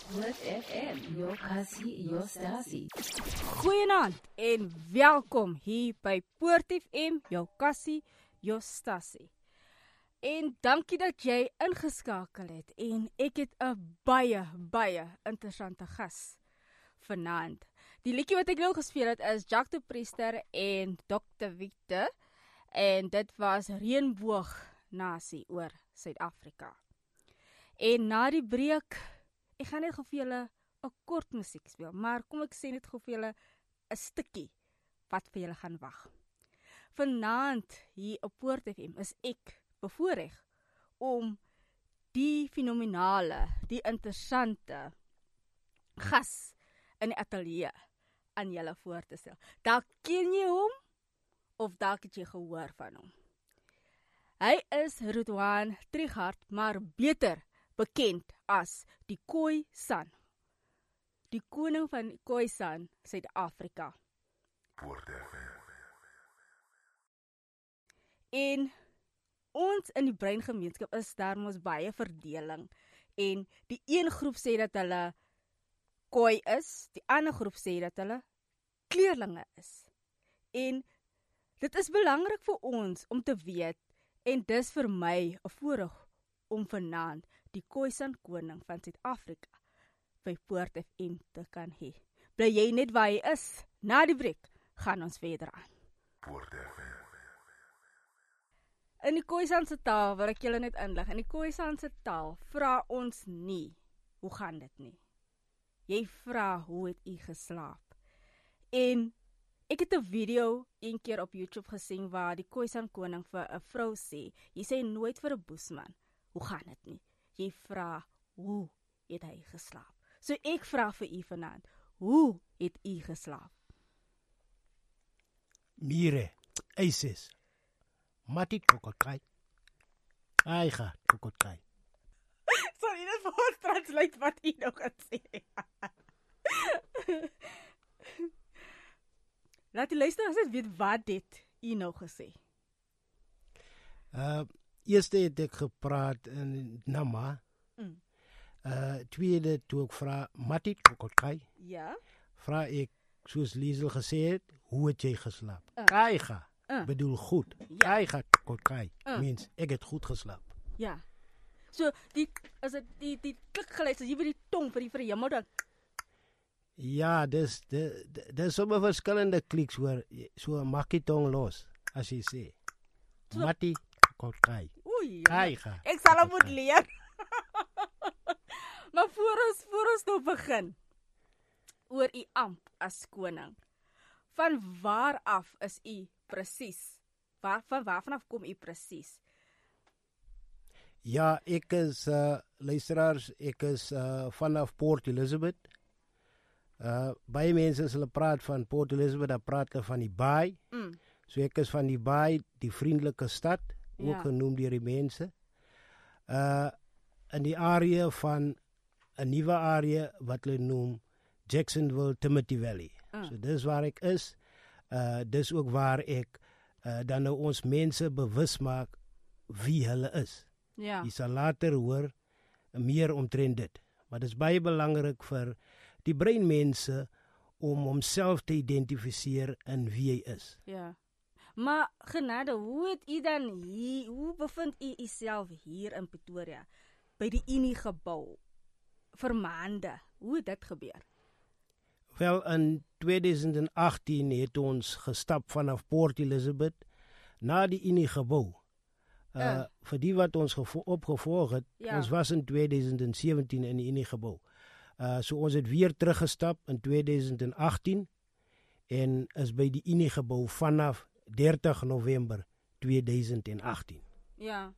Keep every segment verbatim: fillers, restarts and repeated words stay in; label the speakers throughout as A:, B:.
A: Poort F M, jou kassie, jou stasie.
B: Goeienaand en welkom hier by Poort F M, jou kassie, jou stasie. En dankie dat jy ingeskakel het en ek het 'n baie, baie interessante gas vanaand. Die liedjie wat ek nou gespeel het is Jacques de Priester en dokter Victor en dit was Reënboog Nasie oor Suid-Afrika. En na die breek, ek gaan net gou vir julle 'n kort musiek speel, maar kom ek sê net gou vir julle 'n stukkie wat vir julle gaan wag. Vanaand hier op Poort F M is ek bevoorreg om die fenominale, die interessante gas in die ateljee aan julle voor te stel. Dalk ken jy hom of dalk het jy gehoor van hom. Hy is Ridwan Trichardt, maar beter bekend as die Khoisan. Die koning van Khoisan, Suid-Afrika. En ons in die breingemeenskap is daar mos baie verdeling. En die een groep sê dat hulle Khoi is, die ander groep sê dat hulle kleerlinge is. En dit is belangrik vir ons om te weet, en dis vir my 'n voorreg om vanaand die Khoisan koning van Suid-Afrika by Poort F M te kan hê. Bly jy net waar jy is. Na die breek gaan ons verder aan. Poort F M. In die Khoisan se taal wil ek julle net inlig. In die Khoisan se taal vra ons nie, hoe gaan dit nie? Jy vra, hoe het u geslaap? En ek het 'n video een keer op YouTube gesien waar die Khoisan koning vir 'n vrou sê, jy sê nooit vir 'n boesman, hoe gaan dit nie? Jy vra, hoe het hy geslaap? So ek vra vir u vanaand, hoe het u geslaap?
C: Mire, eises. Mati kokokai. Aiga kokokai.
B: Sorry, dit vir translate wat u nou gaan sê. Laat die luisteraars net weet wat dit u nou gesê.
C: Uh, eerste het ek gepraat in Nama. Mm. Uh, tweede toe ek vra, Mati kokokai.
B: Ja.
C: Vra ek, soos Liesel gesê het, hoe het jy geslaap?
B: Uh.
C: Aiga. Uh. Bedoel goed.
B: Ja.
C: Aiga kokokai. Uh. Means ek het goed geslaap.
B: Ja. So die as dit die die klik geluid as jy vir die tong vir die vir die hemel dan.
C: Ja, dis dis sommer verskillende kliks hoor. So maak die tong los as jy sê. So, Mati kokai.
B: Oei.
C: Aiga.
B: Ek sal hom moet leer. Maar voor ons voor ons nou begin oor u amp as koning. Van waar af is u presies? Waar van waar vanaf kom u presies?
C: Ja, ek is uh, luisteraars, ek is uh, vanaf Port Elizabeth. Uh, baie mense as hulle praat van Port Elizabeth, dan praat hulle van die baai. Mm. So ek is van die baai, die vriendelike stad, ook ja. genoem deur die mense. Uh, in die area van 'n nuwe area wat hulle noem Jacksonville, Timothy Valley. Mm. So dis waar ek is. Uh, dis ook waar ek uh, dan nou ons mense bewus maak wie hulle is.
B: Ja.
C: Jy sal later hoor meer omtrent dit. Maar dit is baie belangrik vir die breinmense om homself te identifiseer in wie hy is.
B: Ja. Maar genade, hoe het u dan hier, hoe bevind u uself hier in Pretoria by die Unie gebou vir maande? Hoe het dit gebeur?
C: Wel, in twintig agttien het ons gestap vanaf Port Elizabeth na die Unie gebou. Uh, uh. Vir die wat ons opgevolg het, ja. ons was in twintig sewentien in die Unie gebou. Uh, so ons het weer teruggestap in twintig agttien en is by die Unie gebou vanaf dertig November twintig agttien.
B: Ja.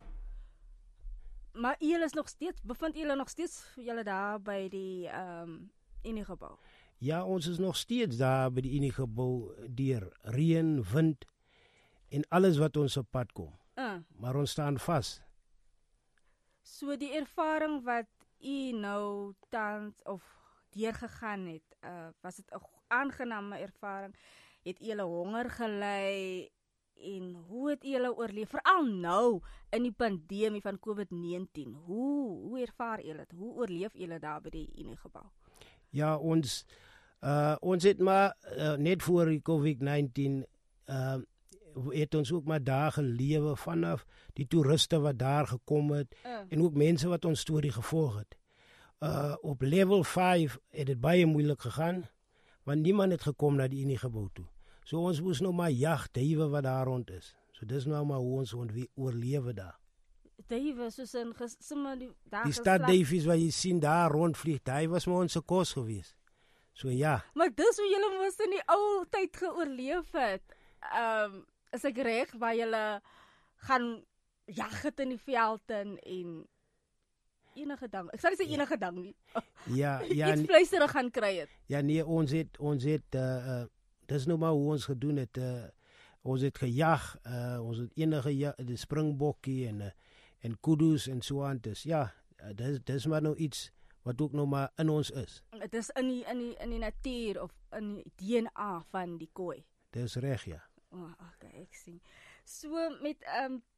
B: Maar julle is nog steeds, bevind julle nog steeds julle daar by die um, Unie gebou?
C: Ja, ons is nog steeds daar by die Unie gebou deur reën, wind en alles wat ons op pad kom. Uh. Maar ons staan vas.
B: So die ervaring wat u nou tans of deurgegaan het, uh, was dit 'n aangename ervaring? Het u julle honger gely? en hoe het julle oorleef, veral nou in die pandemie van COVID negentien? Hoe hoe ervaar julle dit? Hoe oorleef julle daar by die Uniegebou?
C: Ja, ons uh, ons het maar uh, net voor die COVID negentien uh, het ons ook maar daar gelewe vanaf die toeriste wat daar gekom het uh. en ook mense wat ons storie gevolg het. Uh, op level vyf het dit baie moeilik gegaan, want niemand het gekom na die Uniegebou toe. So ons moes nou maar jag duwe wat daar rond is. So dis nou maar hoe ons oorlewe daar.
B: Duwe, soos in sommer die daar
C: Die stad Davies wat jy sien daar rondvlieg, hy was maar ons kos gewees. So ja.
B: Maar dis hoe julle mos in die ou tyd geoorleef het. Ehm um, is ek reg waar julle gaan jag het in die veld in en enige ding. Ek sal nie sê enige ding nie.
C: Ja, ja.
B: Iets vleiserig gaan kry het.
C: Ja nee, ons het ons het uh, uh, dis nou maar hoe ons gedoen het. Uh, ons het gejag, uh, ons het enige ja, die springbokkie en uh, en kudus en so aan. Dus ja, uh, dis dis maar nou iets wat ook nog maar in ons is.
B: Dit is in die in die in die natuur of in die D N A van die kooi.
C: Dis reg, ja.
B: Oh, okay, ek sien. So met ehm um,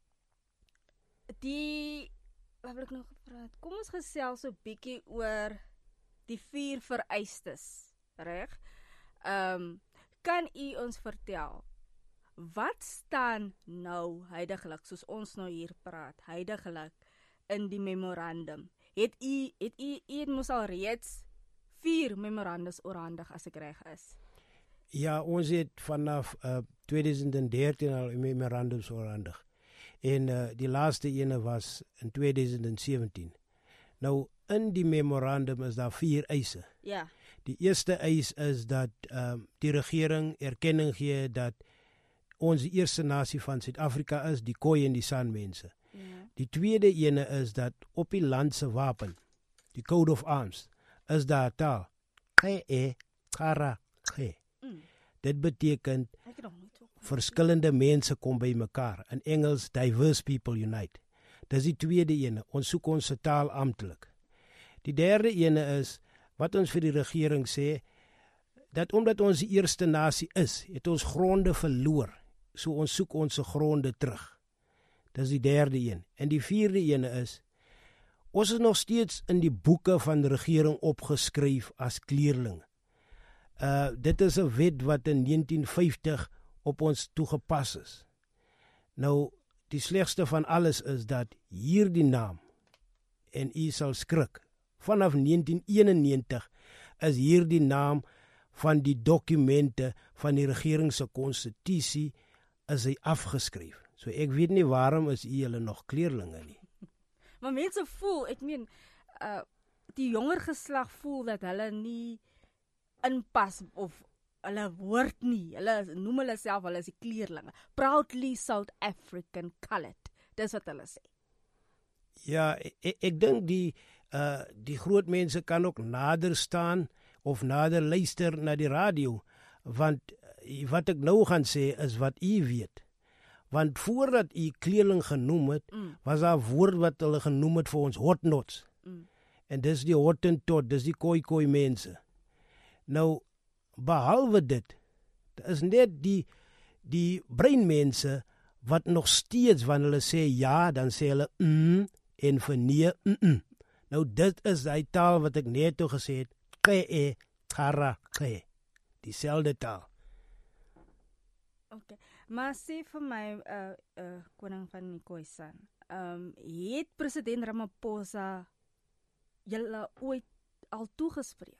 B: die wat wil ek nou gepraat? Kom ons gesels so 'n bietjie oor die vier vereistes, reg? Ehm um, kan u ons vertel wat staan nou huidigelik soos ons nou hier praat, huidigelik in die memorandum? Het u het u u mos al reeds vier memorandums oorhandig as ek reg is?
C: Ja, ons het vanaf uh, twintig dertien al memorandums oorhandig. En uh, die laaste ene was in twintig sewentien. Nou, in die memorandum is daar vier eise.
B: Ja.
C: Die eerste eis is dat um, die regering erkenning gee dat ons die eerste nasie van Suid-Afrika is, die Khoi en die San mense. Ja. Die tweede ene is dat op die land se wapen, die Code of Arms, is daar taal. Ge, kara, ge. Mm. Dit beteken verskillende mense kom by mekaar. In Engels, diverse people unite. Dis die tweede ene. Ons soek ons taal amptelik. Die derde ene is, wat ons vir die regering sê, dat omdat ons die eerste nasie is, het ons gronde verloor. So ons soek ons gronde terug. Dis die derde een. En die vierde ene is, ons is nog steeds in die boeke van die regering opgeskryf as kleerling. Uh, dit is 'n wet wat in negentien vyftig op ons toegepas is. Nou, die slegste van alles is dat hierdie naam, en u sal skrik, vanaf negentien eenennegentig is hierdie naam van die dokumente van die regering se konstitusie is hy afgeskryf. So ek weet nie waarom is u hulle nog kleerlinge nie.
B: Maar mense voel, ek meen, uh, die jonger geslag voel dat hulle nie inpas of hulle hoort nie. Hulle noem hulle self, hulle is die kleerlinge. Proudly South African colored. Dis wat hulle sê.
C: Ja, ek, ek dink die uh, die groot mense kan ook nader staan of nader luister na die radio, want uh, wat ek nou gaan sê is wat u weet. Want voordat u kleerling genoem het, mm. was daar 'n woord wat hulle genoem het vir ons hotnots. Mm. En dis die Hottentot, dis die Khoi-Khoi mense. Nou, behalwe dit, is net die, die breinmense wat nog steeds, wanneer hulle sê ja, dan sê hulle mm, en vir nee, mm, mm. Nou, dit is die taal wat ek net toe gesê het, ke, kara, ke, dieselfde taal.
B: Okay, maar sê vir my, uh, uh, koning van die Khoisan, um, het president Ramaphosa julle ooit al toegespreek?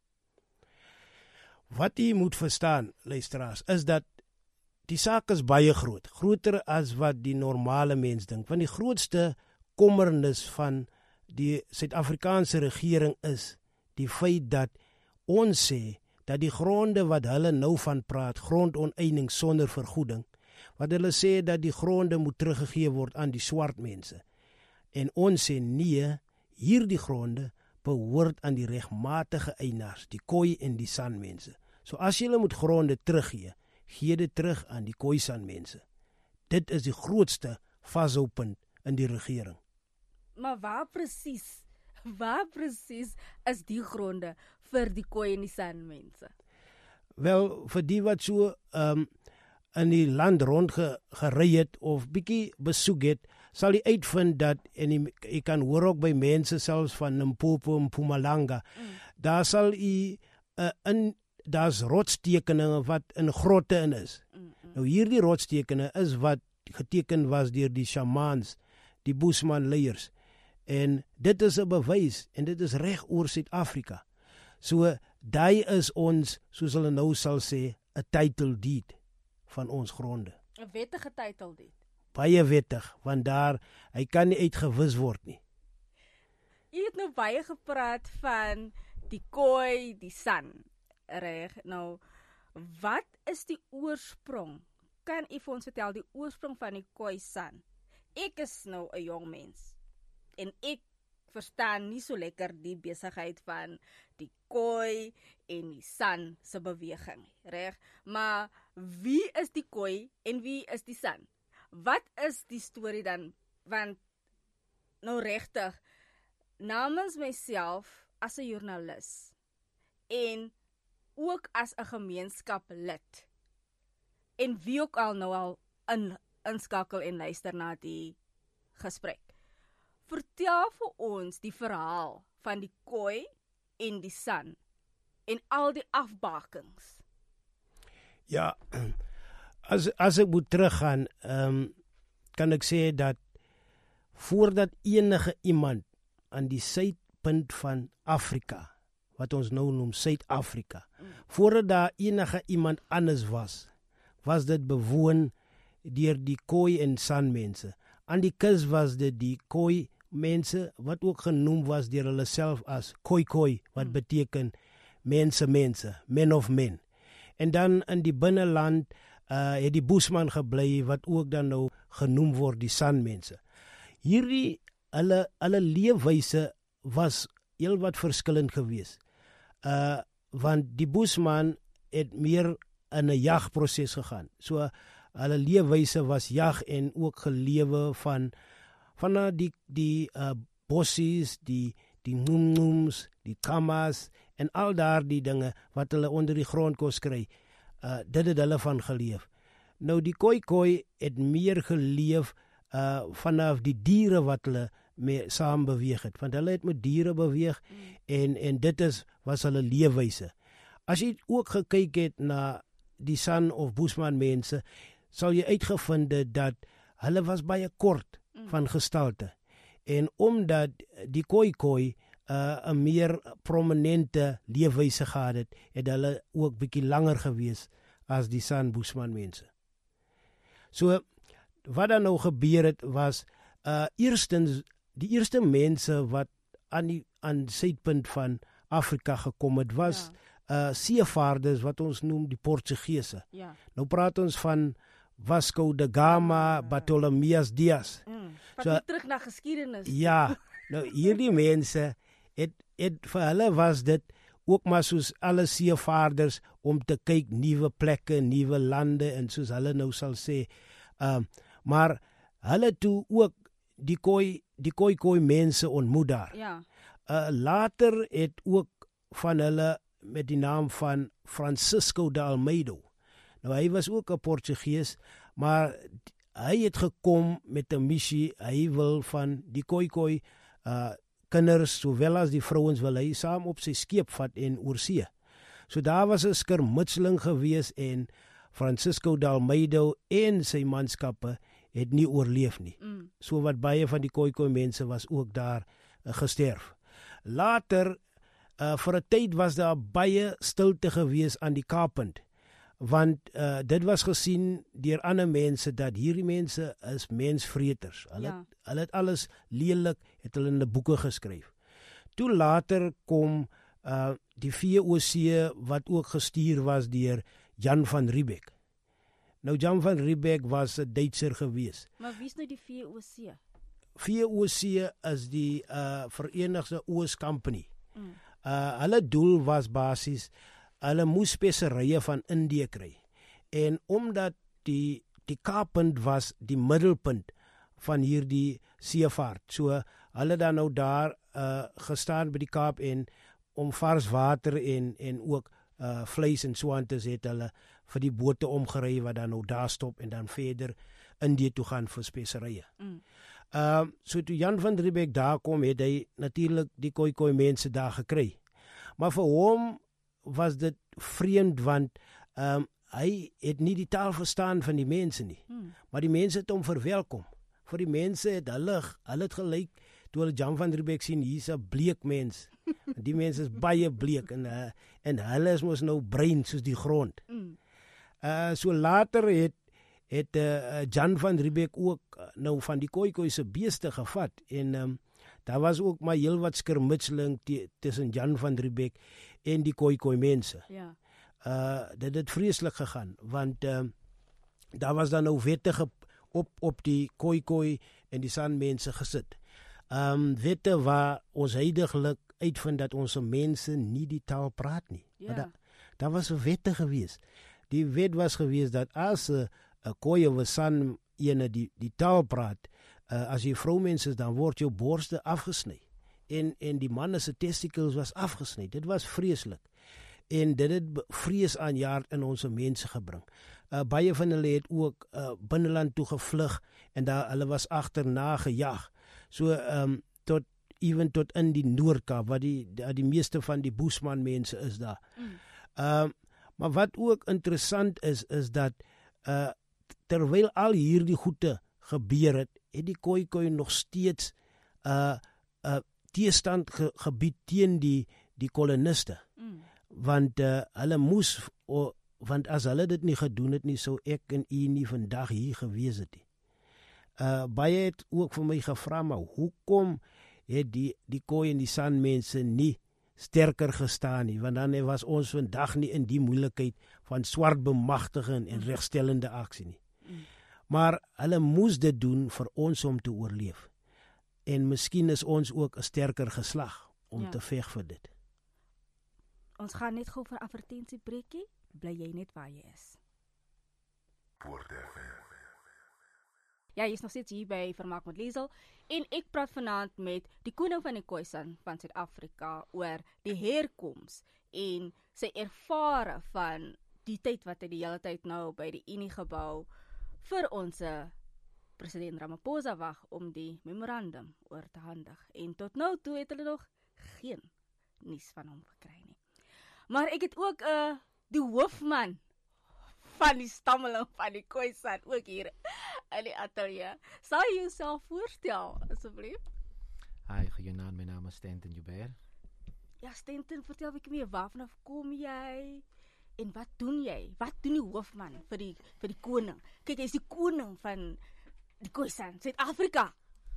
C: Wat jy moet verstaan, luisteraars, is dat die saak is baie groot. Groter as wat die normale mens dink. Want die grootste kommernis van die Suid-Afrikaanse regering is die feit dat ons sê dat die gronde wat hulle nou van praat, grondonteiening sonder vergoeding, wat hulle sê dat die gronde moet teruggegee word aan die swart mense. En ons sê nee, hierdie gronde behoort aan die regmatige eienaars, die Khoi en die San mense. So as jy moet gronde teruggee, gee dit terug aan die Khoisan mense. Dit is die grootste vashoupunt in die regering.
B: Maar waar presies, waar presies is die gronde vir die Khoi en die San mense?
C: Wel, vir die wat so um, in die land rond ge, gery het of bietjie besoek het, sal jy uitvind dat, en jy, jy kan hoor ook by mense selfs van Limpopo en Mpumalanga, mm. daar sal jy uh, in daar's rotstekeninge wat in grotte in is. Mm -mm. Nou hierdie rotstekeninge is wat geteken was deur die shamans, die Bushman leiers. En dit is 'n bewys en dit is reg oor Suid-Afrika. So daai is ons, soos hulle nou sal sê, 'n title deed van ons gronde.
B: 'n Wettige title deed.
C: Baie wettig, want daar hy kan nie uitgewis word nie.
B: Jy het nou baie gepraat van die Khoi, die San. Reg, nou, wat is die oorsprong? Kan u vir ons vertel die oorsprong van die Khoi San? Ek is nou 'n jong mens en ek verstaan nie so lekker die besigheid van die Khoi en die San se beweging, reg? Maar wie is die Khoi en wie is die San? Wat is die storie dan? Want nou regtig, namens myself as 'n joernalis en ook as 'n gemeenskaplid en wie ook al nou al in, inskakel en luister na die gesprek. Vertel vir ons die verhaal van die Khoi en die San en al die afbakings.
C: Ja, as as ek moet teruggaan, um, kan ek sê dat voordat enige iemand aan die suidpunt van Afrika, wat ons nou noem Suid-Afrika, mm. voordat daar enige iemand anders was, was dit bewoon deur die Khoi en San mense. Aan die kus was dit die Khoi mense, wat ook genoem was deur hulle self as Khoi Khoi, wat mm. beteken mense mense, men of men. En dan in die binneland uh, het die Bushman gebly, wat ook dan nou genoem word die San mense. Hierdie, hulle, hulle leefwyse was heel wat verskillend geweest. Uh, want die Bushman het meer in 'n jagproses gegaan. So hulle leefwyse was jag en ook gelewe van van uh, die die uh, bossies, die die noemnoems, die kamas en al daardie dinge wat hulle onder die grond kon kry. Uh, dit het hulle van geleef. Nou die Khoi Khoi het meer geleef uh, vanaf die diere wat hulle mee saam beweeg het, want hulle het met diere beweeg mm. en en dit is was hulle leefwyse. As jy ook gekyk het na die San of Bushman mense, sal jy uitgevind het dat hulle was baie kort mm. van gestalte. En omdat die Khoi Khoi uh, 'n meer prominente leefwyse gehad het, het hulle ook bietjie langer gewees as die San Bushman mense. So wat dan nou gebeur het was uh, eerstens die eerste mense wat aan die aan suidpunt van Afrika gekom het was ja. uh, seevaarders wat ons noem die Portugese.
B: Ja.
C: Nou praat ons van Vasco da Gama, ja. Bartolomeus Dias.
B: Mm. So, terug na geskiedenis.
C: Ja, nou hierdie mense het het vir hulle was dit ook maar soos alle seevaarders om te kyk nuwe plekke, nuwe lande en soos hulle nou sal sê. Uh, maar hulle toe ook die Khoi die Khoi Khoi mense ontmoet daar.
B: Ja.
C: Uh, later het ook van hulle met die naam van Francisco de Almeida. Nou hy was ook 'n Portugees, maar hy het gekom met 'n missie. Hy wil van die Khoi Khoi uh, kinders sowel as die vrouens wil hy saam op sy skip vat en oor see. So daar was 'n skermutseling gewees en Francisco de Almeida en sy manskappe het nie oorleef nie. Mm. So wat baie van die Khoi Khoi mense was ook daar uh, gesterf. Later, uh, vir 'n tyd was daar baie stilte gewees aan die Kaappunt, want uh, dit was gesien deur ander mense dat hierdie mense is mensvreters. Hulle, ja. hulle het alles lelik, het hulle in hulle boeke geskryf. Toe later kom uh, die V O C wat ook gestuur was deur Jan van Riebeeck. Nou Jan van Riebeeck was 'n Duitser gewees.
B: Maar wie is nou die V O C?
C: V O C is die uh, Verenigde Oos Company. Mm. Uh, hulle doel was basies, hulle moes speserye van Indië kry. En omdat die, die Kaappunt was die middelpunt van hierdie seevaart, so hulle dan nou daar uh, gestaan by die Kaap en om vars water en, en ook uh, vleis en so aan te sê, het hulle vir die bote omgery wat dan nou daar stop en dan verder Indië toe gaan vir speserye. Mm. Um, so toe Jan van Riebeeck daar kom, het hy natuurlik die Khoikhoi mense daar gekry. Maar vir hom was dit vreemd, want um, hy het nie die taal verstaan van die mense nie. Mm. Maar die mense het hom verwelkom. Vir die mense het hulle, hulle het gelyk, toe hulle Jan van Riebeeck sien, hier's 'n bleek mens. Die mense is baie bleek en, uh, en hulle is mos nou bruin soos die grond. Mm. Uh, so later het het uh, Jan van Riebeeck ook uh, nou van die Khoikhoi se beeste gevat en um, daar was ook maar heel wat skirmitseling tussen Jan van Riebeeck en die Khoikhoi mense. Ja. Uh, dit het vreeslik gegaan, want uh, daar was dan nou wette op, op die Khoikhoi en die San mense gesit. Um, wette waar ons heidiglik uitvind dat onze mense nie die taal praat nie. Ja. Daar da was 'n wette gewees. Die wet was gewees dat as 'n uh, Khoi of 'n San ene die, die taal praat, uh, as jy vrouwmens is, dan word jou borste afgesny. En, en die manne se testicles was afgesny. Dit was vreeslik. En dit het vrees aanjaard in onze mense gebring. Uh, baie van hulle het ook uh, binneland toe gevlug en daar hulle was agterna gejaag. So um, tot even tot in die Noord-Kaap, waar die, die, die meeste van die Boesman mense is daar. Mm. Um, maar wat ook interessant is, is dat uh, terwyl al hierdie goede gebeur het, het die Khoikhoi nog steeds uh, uh, teestand ge, gebied teen die, die koloniste. Mm. Want uh, hulle moes, oh, want as hulle dit nie gedoen het nie, sou ek en u nie vandag hier gewees het nie. Uh, baie het ook vir my gevra, maar hoekom het die, die Khoi en die San mense nie sterker gestaan nie, want dan was ons vandag nie in die moeilikheid van swart bemagtiging en regstellende aksie nie. Mm. Maar hulle moes dit doen vir ons om te oorleef. En miskien is ons ook 'n sterker geslag om ja. te veg vir dit.
B: Ons gaan net gou vir advertensie breekie. Bly jy net waar jy is. Ja, jy is nog steeds hier by Vermaak met Liesel en ek praat vanaand met die koning van die Khoisan van Suid-Afrika oor die herkoms en sy ervare van die tyd wat hy die hele tyd nou by die Unie gebou vir ons president Ramaphosa wag om die memorandum oor te handig. En tot nou toe het hulle nog geen nuus van hom gekry nie. Maar ek het ook uh, die hoofman van die stammeling van die Khoisan ook hier in die atelier. Sal jy jouself voorstel, asseblief?
D: Hi, goeienaand, my naam is Stanton Joubert.
B: Ja, Stanton, vertel ek meer, waarvan kom jy en wat doen jy? Wat doen die hoofman vir die, vir die koning? Kyk, hy is die koning van die Khoisan, Suid-Afrika.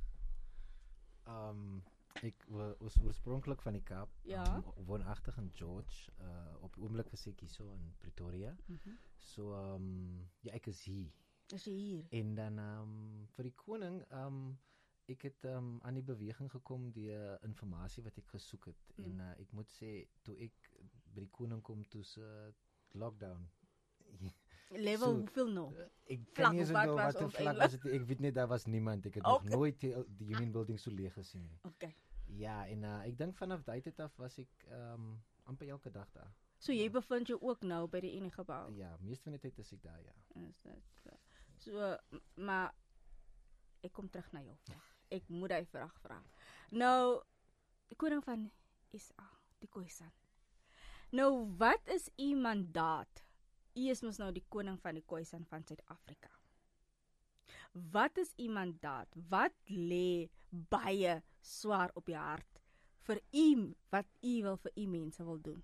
D: Um, ek was oorspronklik van die Kaap,
B: ja.
D: um, woonagtig in George, uh, op die oomblik is ek hier so in Pretoria. Mm-hmm. So, um, ja, ek is hier.
B: Is jy hier?
D: En dan um, vir die koning, um, ek het um, aan die beweging gekom die uh, informasie wat ek gesoek het. Mm. En uh, ek moet sê, toe ek by die koning kom, toe se uh, lockdown.
B: Level so, hoeveel nou?
D: Ek kan nie eens onthou wat die vlak was het, ek weet nie, daar was niemand, ek het okay. nog nooit die, die Union Building so leeg gesien.
B: Okay.
D: Ja, en uh, ek dink vanaf die tyd af was ek um, amper elke dag daar.
B: So jy bevind jou ook nou by die Unie gebou?
D: Ja, meeste van die tyd is ek daar, ja.
B: Is dit so, maar ek kom terug na jou. Ek moet die vraag vra. Nou, die koning van S A, die Khoisan. Nou, wat is u mandaat? U is mos nou die koning van die Khoisan van Suid-Afrika. Wat is u mandaat? Wat lê baie swaar op die hart vir u, wat u wil vir u mense wil doen?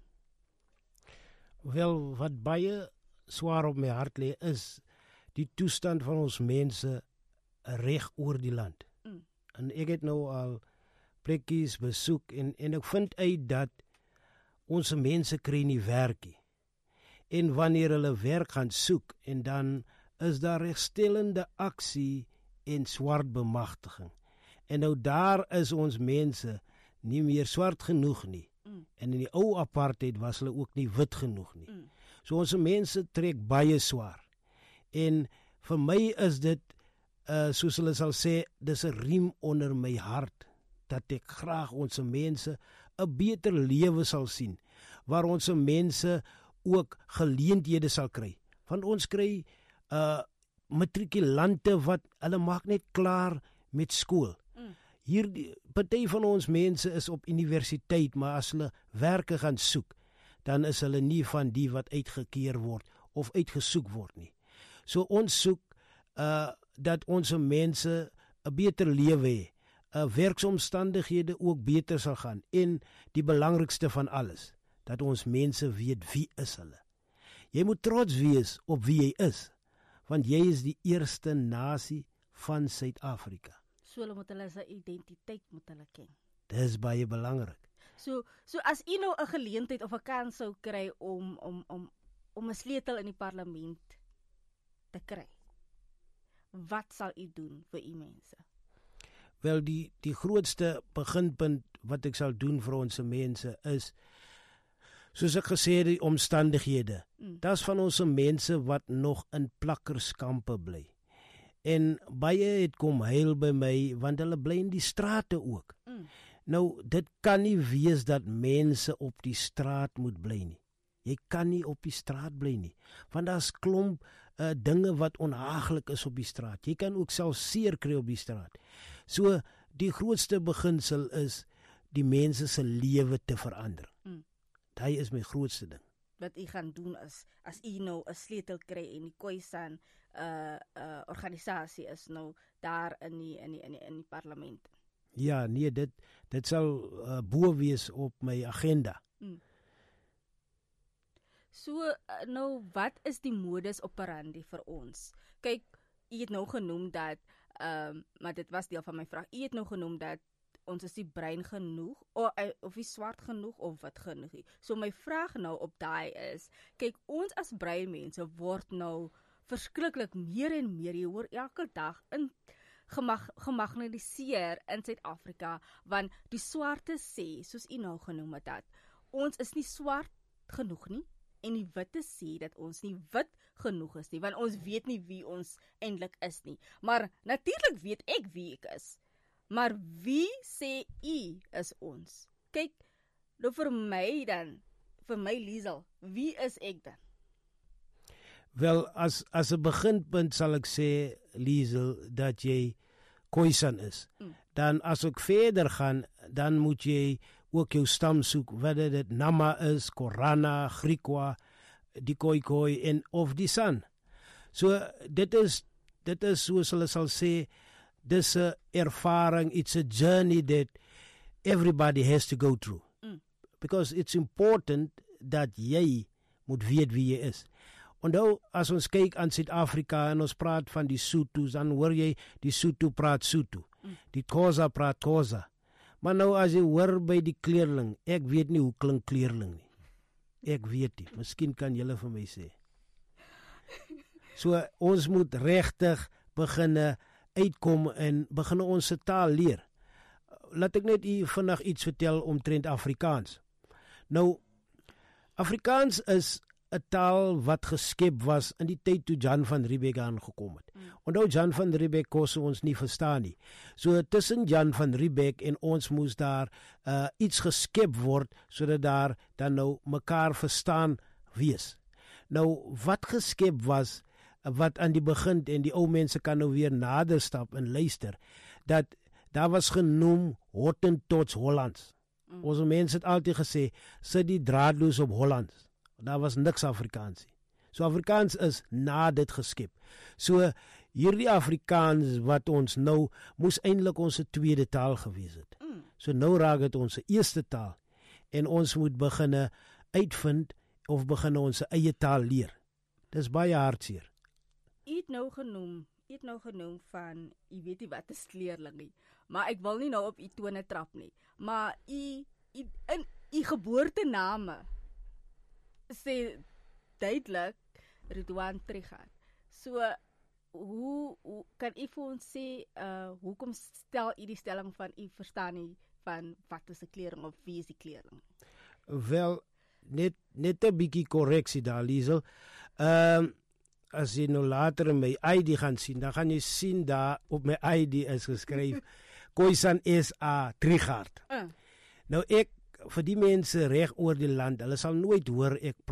C: Wel, wat baie swaar op my hart lê is die toestand van ons mense reg oor die land. Mm. En ek het nou al plekkies besoek en, en ek vind uit dat ons mense kry nie werkie. En wanneer hulle werk gaan soek en dan is daar regstellende aksie en swart bemagtiging. En nou daar is ons mense nie meer swart genoeg nie. Mm. En in die ou apartheid was hulle ook nie wit genoeg nie. Mm. So ons mense trek baie swaar. En vir my is dit, uh, soos hulle sal sê, dis 'n riem onder my hart, dat ek graag ons mense 'n beter lewe sal sien, waar ons mense ook geleenthede sal kry, Want ons kry uh matrikulante wat hulle maak net klaar met skool. Mm. Hier party van ons mense is op universiteit, maar as hulle werke gaan soek, dan is hulle nie van die wat uitgekeer word of uitgesoek word nie. So ons soek uh dat ons mense 'n beter lewe hê, uh, werksomstandighede ook beter sal gaan en die belangrikste van alles, dat ons mense weet wie is hulle. Jy moet trots wees op wie jy is, want jy is die eerste nasie van Suid-Afrika.
B: So hulle moet hulle se identiteit moet hulle ken.
C: Dis baie belangrik.
B: So so as u nou 'n geleentheid of 'n kans sou kry om om om om 'n sleutel in die parlement te kry, wat sal u doen vir u mense?
C: Wel, die die grootste beginpunt wat ek sal doen vir ons mense is, soos ek gesê het, die omstandighede. Mm. Daar's van ons mense wat nog in plakkerskampe bly. En baie het kom huil by my, want hulle bly in die strate ook. Mm. Nou, dit kan nie wees dat mense op die straat moet bly nie. Jy kan nie op die straat bly nie, want daar's klomp uh, dinge wat onhaaglik is op die straat. Jy kan ook self seer kry op die straat. So, die grootste beginsel is die mense se lewe te verander. Mm. Dit is my grootste ding.
B: Wat u gaan doen is, as u nou 'n sleutel kry en die Khoisan uh uh organisasie is nou daar in die in die in die, in die parlement.
C: Ja, nee, dit dit sal uh, bo wees op my agenda. Mm.
B: So uh, nou wat is die modus operandi vir ons? Kyk, u het nou genoem dat ehm um, maar dit was deel van my vraag. U het nou genoem dat ons is die brein genoeg of of die swart genoeg of wat genoeg nie. So my vraag nou op daai is, kyk, ons as breinmense word nou verskriklik meer en meer, jy hoor elke dag in gemag, gemagnetiseer in Suid-Afrika, want die swarte sê, soos u nou genoem het, dat ons is nie swart genoeg nie, en die witte sê dat ons nie wit genoeg is nie, want ons weet nie wie ons eintlik is nie. Maar natuurlik weet ek wie ek is. Maar wie sê u is ons? Kyk, nou vir my dan, vir my Liesel, wie is ek dan?
C: Wel, as as 'n beginpunt sal ek sê, Liesel, dat jy Khoisan is. Mm. Dan as ek verder gaan, dan moet jy ook jou stam soek, whether dit Nama is, Korana, Griqua, die Khoikhoi en of die San. So dit is dit is soos hulle sal sê, dis 'n ervaring, it's a journey that everybody has to go through. Mm. Because it's important dat jy moet weet wie jy is. Onthou, as ons kyk aan Suid-Afrika en ons praat van die Sothos, dan hoor jy die Sotho praat Sotho, mm. die Xhosa praat Xhosa. Maar nou as jy hoor by die kleerling, ek weet nie hoe klink kleerling nie. Ek weet nie, miskien kan julle vir my sê. So ons moet regtig beginne uitkom en begin ons se taal leer. Laat ek net u vandag iets vertel omtrent Afrikaans. Nou, Afrikaans is 'n taal wat geskep was in die tyd toe Jan van Riebeeck aangekom het. Mm. Onthou, Jan van Riebeeck kon ons nie verstaan nie. So tussen Jan van Riebeeck en ons moes daar uh, iets geskep word sodat daar dan nou mekaar verstaan wees. Nou wat geskep was, wat aan die begin, en die ou mense kan nou weer nader stap en luister, dat daar was genoem Hottentots Hollands. Mm. Ons mense het altyd gesê, sit die draadloos op Hollands. Daar was niks Afrikaans nie. So Afrikaans is na dit geskep. So hierdie Afrikaans wat ons nou, moes eintlik ons tweede taal gewees het. Mm. So nou raak dit ons eerste taal. En ons moet beginne uitvind of beginne ons eie taal leer. Dis baie hartseer.
B: U het nou genoem, u het nou genoem van, u weet nie wat is kleerling nie, maar ek wil nie nou op u tone trap nie, maar u, u in u geboortename sê duidelik Ridwan Trichardt. So, hoe, hoe kan u vir ons sê, uh, hoekom stel u die stelling van u verstaan nie van wat is 'n kleerling of wie is die kleerling?
C: Wel, net, net 'n bietjie korreksie daar, Liesel. Ehm, um, as jy nou later my I D gaan sien, dan gaan jy sien daar op my I D is geskryf Khoisan S A Trichardt. Uh. Nou ek, vir die mense reg oor die land, hulle sal nooit hoor ek praat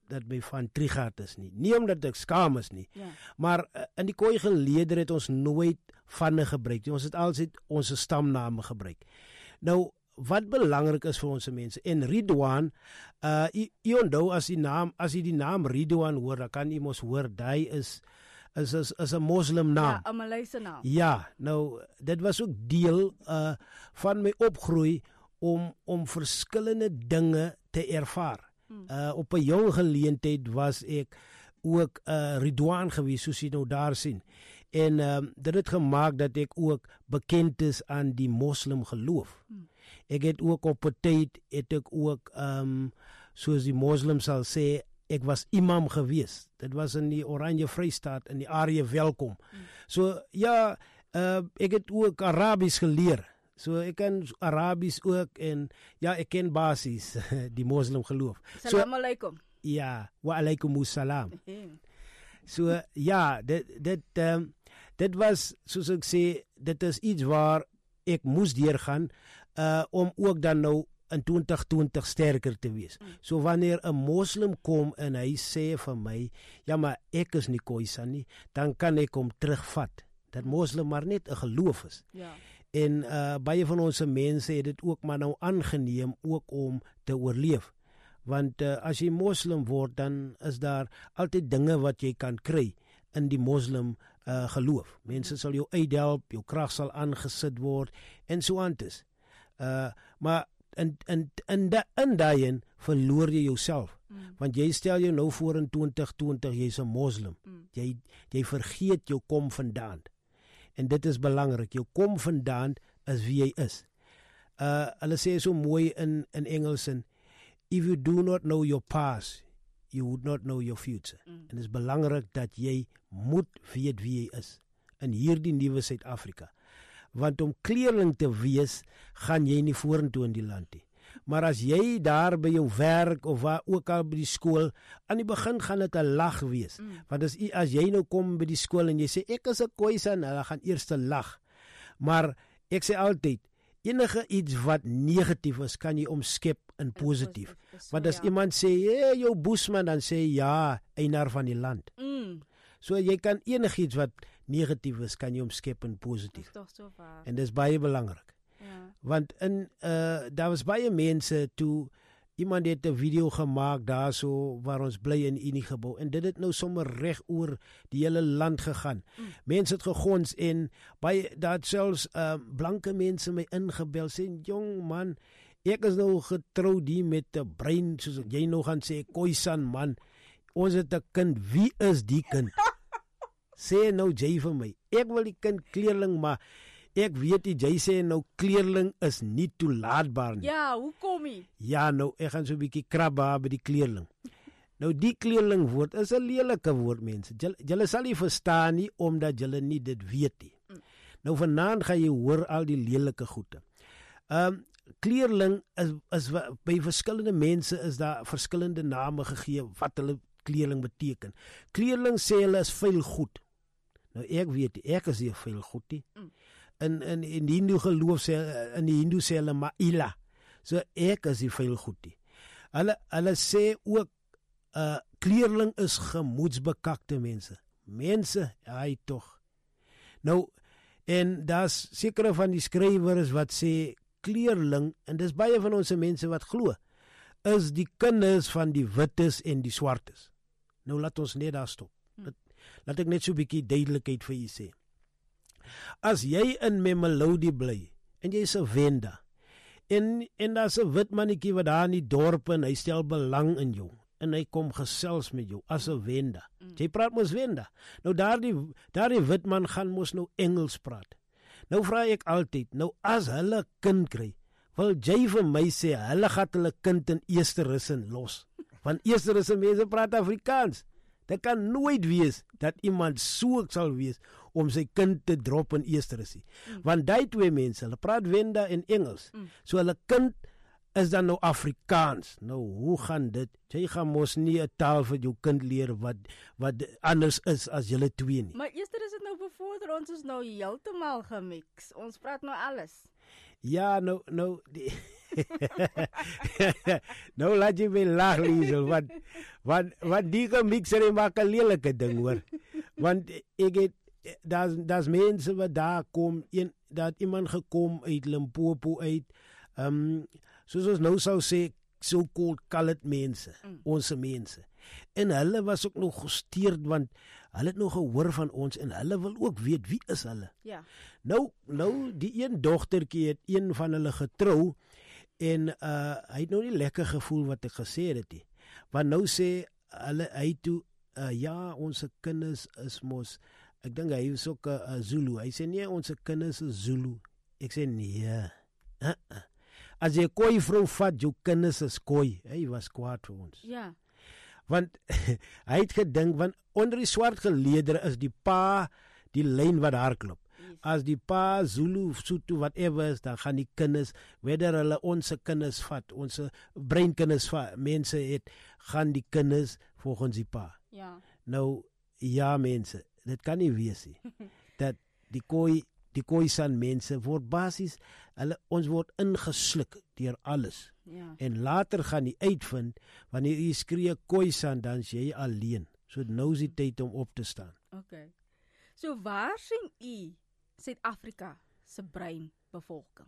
C: dat my van Trichard is nie. Nie omdat ek skaam is nie.
B: Ja.
C: Maar uh, in die Khoi geleder het ons nooit vanne gebruik nie. Ons het altyd ons stamname gebruik. Nou, wat belangrik is vir ons mense, en Ridwan, uh, jy, jy onthou as die naam, as jy die naam Ridwan hoor, dan kan jy mos hoor, die is, is, is, is 'n moslim naam.
B: Ja, 'n Malayse naam.
C: Ja, nou, dit was ook deel uh, van my opgroei om, om verskillende dinge te ervaar. Hmm. Uh, op 'n jong geleentheid was ek ook uh, Ridwan gewees, soos jy nou daar sien. En um, dit het gemaak dat ek ook bekend is aan die moslim geloof. Hmm. Ek het ook op 'n tyd, het ek ook, um, soos die moslim sal sê, ek was imam gewees. Dit was in die Oranje Vrystaat, in die area Welkom. Hmm. So, ja, uh, ek het ook Arabisch geleer. So, ek ken Arabisch ook, en ja, ek ken basies die moslim geloof.
B: Salam so, alaikum.
C: Ja, wa alaikumus salam. So, ja, dit, dit, um, dit was, soos ek sê, dit is iets waar ek moes deurgaan, uh, om ook dan nou in twintig twintig sterker te wees. Mm. So wanneer 'n moslim kom en hy sê vir my, ja maar ek is nie Khoisan nie, dan kan ek hom terugvat. Dat moslim maar net 'n geloof is.
B: Ja.
C: En uh, baie van ons mense het dit ook maar nou aangeneem ook om te oorleef. Want uh, as jy moslim word, dan is daar altyd dinge wat jy kan kry in die moslim uh, geloof. Mense sal jou uithelp, jou krag sal aangesit word en so aan is. Uh, maar in in in da, in daarin verloor jy jouself. Mm. Want jy stel jou nou voor in twintig twintig, jy's 'n moslim. Mm. Jy jy vergeet jou kom vandaan. En dit is belangrik. Jou kom vandaan is wie jy is. Uh hulle sê so mooi in in Engels, en if you do not know your past, you would not know your future. Mm. En dit is belangrik dat jy moet weet wie jy is in hierdie nuwe Suid-Afrika. Want om kleerling te wees, gaan jy nie vorentoe in die land nie. Maar as jy daar by jou werk of waar ook al by die skool, aan die begin gaan dit 'n lag wees. Mm. Want as, as jy nou kom by die skool en jy sê ek is 'n Khoisan, dan gaan eers te lag. Maar ek sê altyd, enige iets wat negatief is, kan jy omskep in positief. Want as ja. iemand sê, hey, jou boesman, dan sê ja, eienaar van die land. Mm. So jy kan enigiets wat negatief is, kan jy omskep in positief.
B: Dis tog so waar.
C: En dis baie belangrik.
B: Ja.
C: Want in uh daar was baie mense toe iemand het 'n video gemaak daarso waar ons bly in Unie gebou, en dit het nou sommer reg oor die hele land gegaan. Mm. Mense het gegons, en baie daar selfs uh blanke mense my ingebel sê, jong man, ek is nou getroud hier met 'n brein, soos jy nou gaan sê, Khoisan man. Ons het 'n kind, wie is die kind? Sê nou jy vir my, ek wil die kind kleerling, maar ek weet die jy sê nou kleerling is nie toelaatbaar nie.
B: Ja, hoekom nie?
C: Ja, nou ek gaan so 'n bietjie krab by die kleerling. Nou die kleerling woord is 'n lelike woord, mense. Julle sal nie verstaan nie omdat julle nie dit weet nie. Mm. Nou vanaand gaan jy hoor al die lelike goede. Ehm um, kleerling is, is by verskillende mense is daar verskillende name gegee wat hulle kleerling beteken. Kleerling sê hulle is vuil goed. Nou ek weet, ek is nie vuil goed nie. Mm. In in in die Hindu geloof sê in die Hindu sê hulle maila. So ek is nie vuil goed nie. Hulle hulle sê ook uh kleerling is gemoedsbekakte mense. Mense, hy tog. Nou en daar's sekere van die skrywers wat sê kleerling, en dis baie van ons mense wat glo, is die kinders van die wites en die swartes. Nou laat ons net daar stop. Laat, laat ek net so 'n bietjie duidelikheid vir julle sê. As jy in Mamelodi bly en jy's 'n Venda, en en daar's 'n wit mannetjie wat daar in die dorp en hy stel belang in jou en hy kom gesels met jou as 'n Venda. Mm. Jy praat mos Venda. Nou daardie daardie wit man gaan mos nou Engels praat. Nou vra ek altyd, nou as hulle kind kry, wil jy vir my sê hulle gaan hulle kind in Eersterussen los? Want Eersterussen mense praat Afrikaans. Dit kan nooit wees dat iemand so sal wees om sy kind te drop in Eersterussie. Mm. Want die twee mense, hulle praat Venda en Engels. Mm. So hulle kind is dan nou Afrikaans. Nou, hoe gaan dit? Jy gaan mos nie 'n taal vir jou kind leer wat wat anders is as julle twee nie.
B: Maar eers is dit nou bevorder, ons is nou heeltemal gemix. Ons praat nou alles.
C: Ja, nou nou die Nou laat jy my lag, Liesel, want, want, want die gemixer maak 'n lelike ding, hoor. Want ek het, daar's daar's mense wat daar kom, een, dat iemand gekom uit Limpopo uit, um, soos ons nou sou sê, so-called colored mense, mm. ons mense. En hulle was ook nog gesteerd, want hulle het nog gehoor van ons, en hulle wil ook weet, wie is hulle?
B: Ja.
C: Nou, nou die een dogtertjie het een van hulle getrou, en uh, hy het nou nie lekker gevoel wat ek gesê het nie. Want nou sê hulle, hy toe, uh, ja, onze kinders is mos, ek dink hy is ook 'n uh, Zulu. Hy sê nee, onze kinders is Zulu. Ek sê nee. Uh-uh. As jy kooi vrou vat, jou kinders is kooi. Hy was kwaad vir ons.
B: Ja.
C: Want hy het gedink, want onder die swart geleedere is die pa die lyn wat hardloop. Yes. As die pa Zulu, Sotho, whatever is, dan gaan die kinders, whether hulle onze kinders vat, onze breinkinders vat, mense het, gaan die kinders volgens die pa.
B: Ja.
C: Nou, ja mense, dit kan nie wees nie. Dat die kooi, die Khoisan mense word basies, hulle, ons word ingesluk deur alles.
B: Ja.
C: En later gaan die uitvind, wanneer jy skree Khoisan, dan is jy alleen. So nou is die tyd om op te staan.
B: Okay. So waar sien u Suid-Afrika se brein bevolking?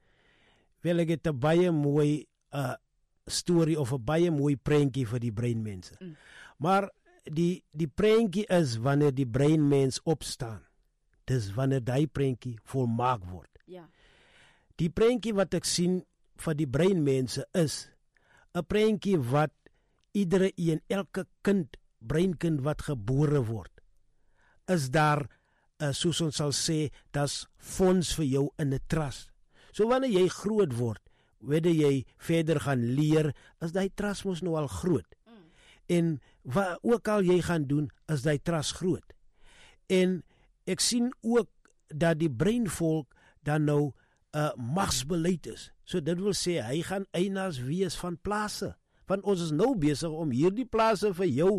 C: Wel, ek het 'n baie mooi uh, storie of 'n baie mooi prentjie vir die breinmense. Mm. Maar die die prentjie is wanneer die breinmens opstaan. Dis wanneer daai prentjie volmaak word.
B: Ja.
C: Die prentjie wat ek sien vir die breinmense is 'n prentjie wat iedere een, elke kind, breinkind wat gebore word, is daar, uh, soos ons sal sê, das fonds vir jou in 'n trust. So wanneer jy groot word, wanneer jy verder gaan leer, is daai trust mos nou al groot. Mm. En wat ook al jy gaan doen, is daai trust groot. En ek sien ook dat die breinvolk dan nou 'n uh, magsbeleid is. So dit wil sê, hy gaan eienaars wees van plase. Want ons is nou besig om hierdie plase vir jou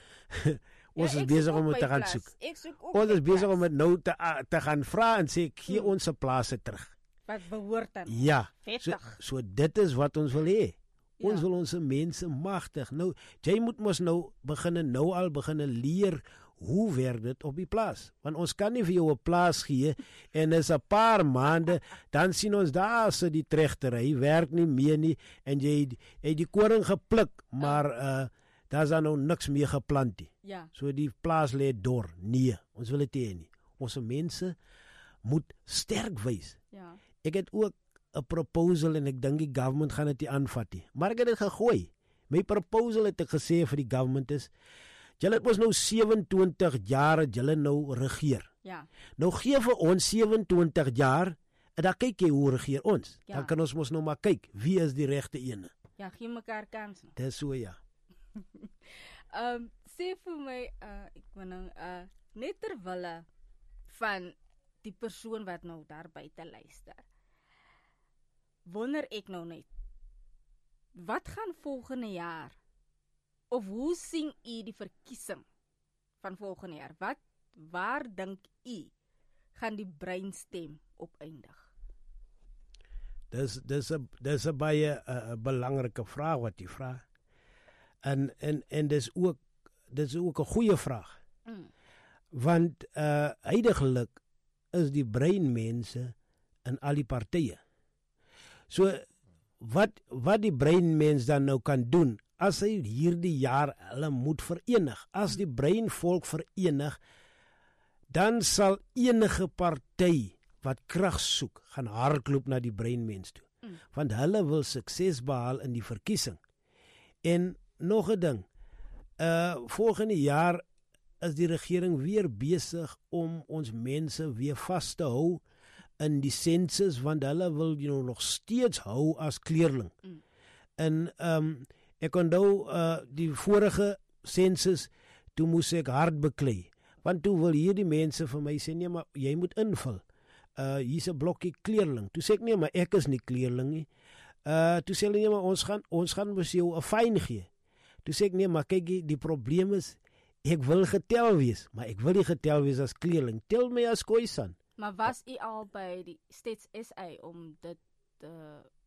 C: ons ja, is besig om dit te gaan plaas. soek. soek ons is besig om dit nou te, uh, te gaan vra en sê, gee hmm. ons se plase terug.
B: Wat behoort aan?
C: Ja, so, so dit is wat ons wil hê. Ons ja. wil ons mense magtig. Nou, jy moet mos nou beginne, nou al beginne leer, hoe werk dit op die plaas? Want ons kan nie vir jou 'n plaas gee, en is 'n paar maande, dan sien ons daar sit die tregter, hy werk nie meer nie, en jy het die koring gepluk, maar uh, daar's dan nou niks meer geplant nie.
B: Ja.
C: So die plaas lê dor. Nee, ons wil dit hê nie. Ons mense moet sterk wees.
B: Ja.
C: Ek het ook 'n proposal, en ek dink die government gaan dit nie aanvat nie. Maar ek het dit gegooi. My proposal het ek gesê vir die government is, julle het ons nou sewe-en-twintig jaar het julle nou regeer.
B: Ja.
C: Nou gee vir ons sewe-en-twintig jaar, en dan kyk jy hoe regeer ons. Ja. Dan kan ons mos nou maar kyk, wie is die regte ene.
B: Ja, gee mekaar kans nou.
C: Dis so, ja.
B: um, sê vir my, uh, ek bedoel, uh, net terwille van die persoon wat nou daar buite luister, wonder ek nou net, wat gaan volgende jaar, of hoe sien u die verkiesing van volgende jaar? Wat, waar dink u gaan die breinstem opeindig?
C: Dis dis 'n dis 'n baie 'n belangrike vraag wat jy vra. En en en dis ook dis ook 'n goeie vraag. Mm. Want uh heidaglik is die breinmense in al die partye. So wat wat die breinmens dan nou kan doen, as hy hierdie jaar hulle moet verenig, as die breinvolk verenig, dan sal enige party wat krag soek, gaan hardloop na die breinmens toe. Mm. Want hulle wil sukses behaal in die verkiesing. En nog 'n ding, uh volgende jaar is die regering weer besig om ons mense weer vas te hou in die sensus, want hulle wil you know, nog steeds hou as kleerling. Mm. En um, ek onthou uh, die vorige sensus, toe moes ek hard beklei, want toe wil hierdie mense vir my sê, nee, maar jy moet invul. Uh, hier's 'n blokkie kleerling. Toe sê ek, nee, maar ek is nie kleerling nie. Uh, toe sê hulle, nee, maar ons gaan, ons gaan mos jou 'n fyn gee. Toe sê ek, nee, maar kyk, die probleem is, ek wil getel wees, maar ek wil nie getel wees as kleerling. Tel my as Khoisan.
B: Maar was u al by die Stats S A om dit te